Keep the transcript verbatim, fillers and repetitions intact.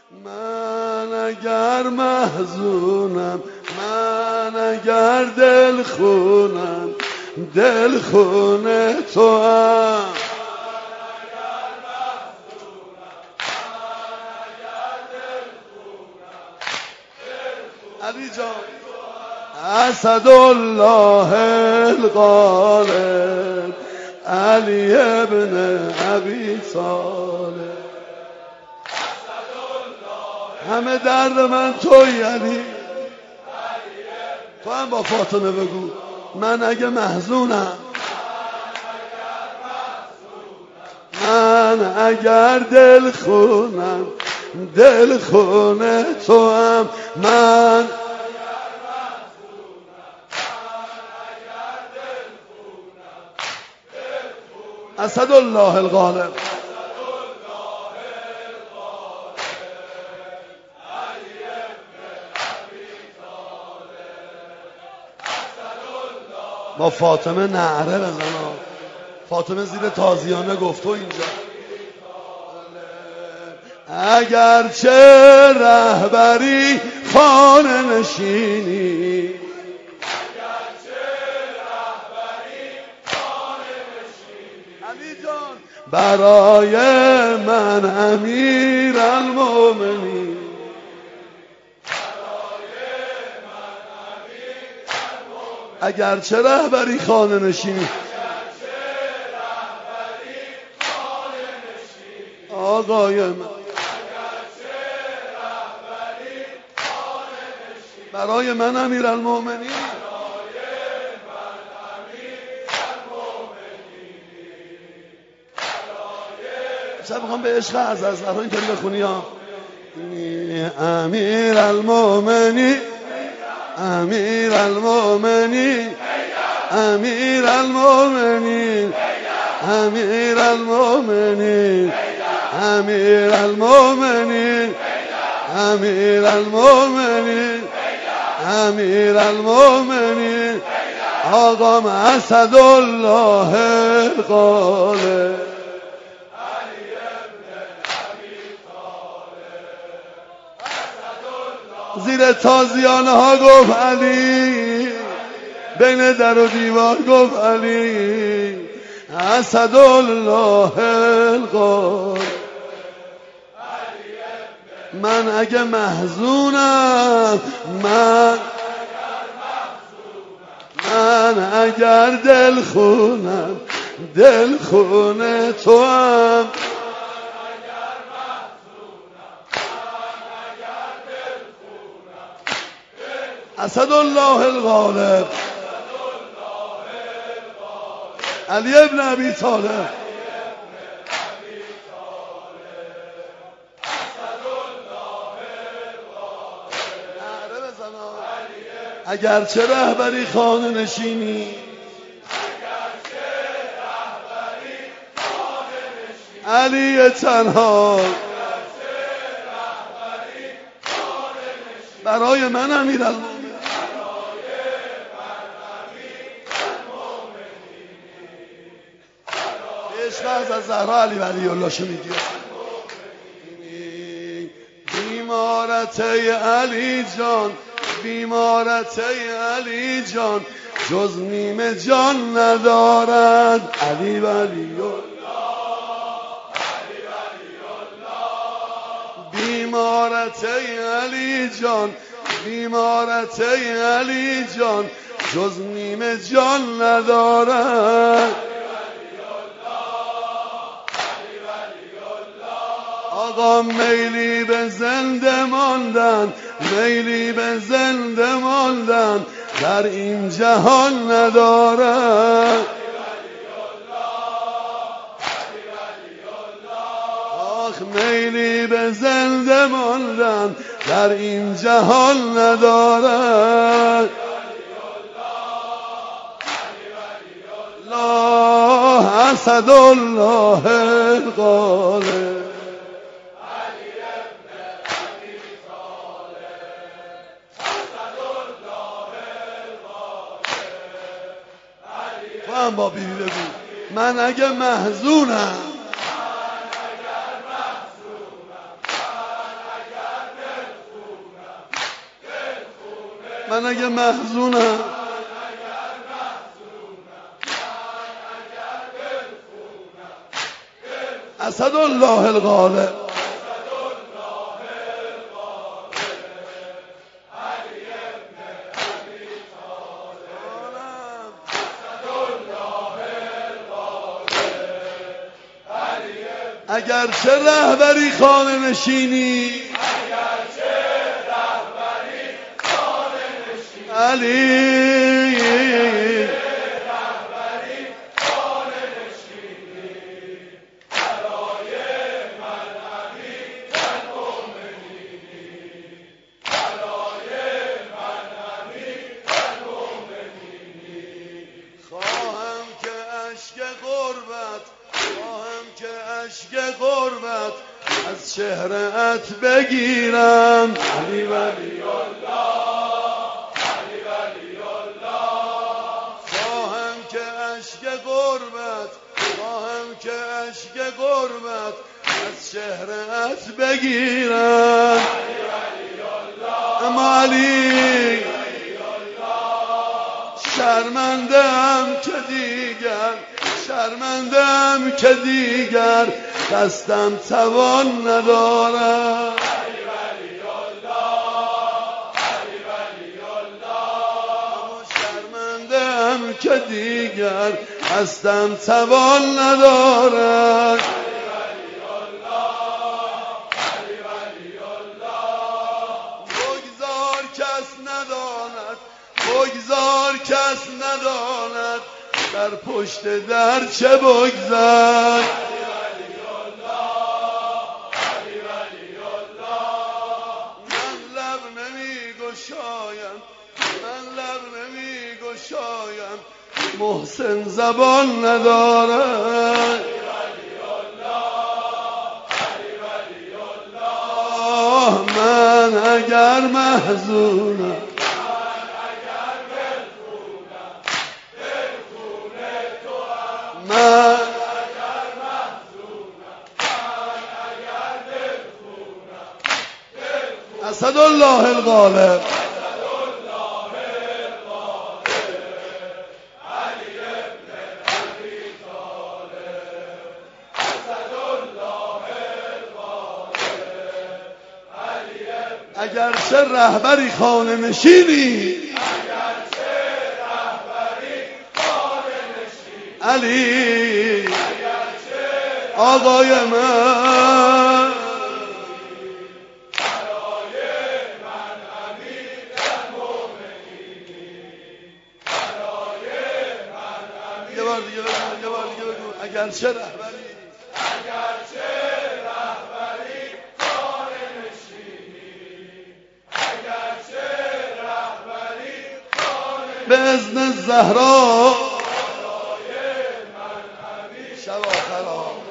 من اگر محزونم، من اگر دل خونم، دل خونه تو هم. علی جان اسد الله الغالب، علی ابن ابی طالب. همه درد من توی علی. تو هم با فاطمه بگو من اگه محزونم، من اگر دل خونم، دل خونه تو هم. من اسد الله الغالب. با فاطمه نعره بزن. فاطمه زیر تازیانه گفت تو اینجا اگرچه رهبری خانه نشینی، علی جان برای من امیر المومنین، اگرچه رهبری خانه نشینی، آقای من برای من امیر المومنین. شب میخوام به عشق از از ها اینطوری بخونی ها. امیر المومنین، امیر المومنین، امیر المومنین، امیر المومنین، امیر المومنین، امیر المومنین، امیر المومنین، آقام اسد الله الغالب. زیر تازیانه ها گفت علی، بین در و دیوار گفت علی، اسد الله الغالب. من اگه محزونم، من من اگر دل خونم، دل خونه تو هم. اسد الله الغالب، علی ابن ابی طالب. اگرچه رهبری خانه نشینی، علی تنها برای من امیر المومنین. عشق از زهرا علی ولی الله شو میگی. بیمارت علی جان، بیمارت علی جان، جز نیم جان ندارد. علی ولی الله، علی ولی الله. بیمارت علی جان، بیمارت علی جان، جز نیم جان ندارد. آقا میلی به زنده ماندن، میلی به زنده ماندن در این جهان ندارد. آخ میلی به زنده ماندن در این جهان ندارد. الله اسد الله الغالب. من با بیبی بگو من اگه محزونم، من اگه محزونم اسد الله الغالب اگر چه رهبری خانه نشینی علی خواهم که اشک غربت خواهم که اشک غربت از چهره‌ات بگیرم علی ولی الله علی ولی الله خواهم که اشک غربت خواهم که اشک غربت از چهره‌ات بگیرم علی ولی الله اما علی شرمنده‌ام که دیگر شرمنده‌ام که دیگر دستم توان ندارم علی ولی الله علی ولی الله اما شرمنده‌ام که دیگر دستم توان ندارم علی ولی الله علی ولی الله بگذار کس نداند بگذار کس نداند در پشت در چه بگذار علی ولی الله علی ولی الله من لب نمی گشایم من لب نمی گشایم محسن زبان ندارد علی ولی الله علی ولی الله من اگر محزونم من اگر محزونم من اگر دلخونم اسد الله الغالب اسد الله الغالب علی ابن ابی طالب اسد الله الغالب علی ابن اگر چه رهبری خانه نشینی علی آقای من برای من امیر المؤمنین برای من امیر یه بار دیگه بگو یه بار دیگه بگو اگر چه رهبری اگر چه رهبری خانه نشینی اگر چه رهبری خانه به اذن زهرا شب آخر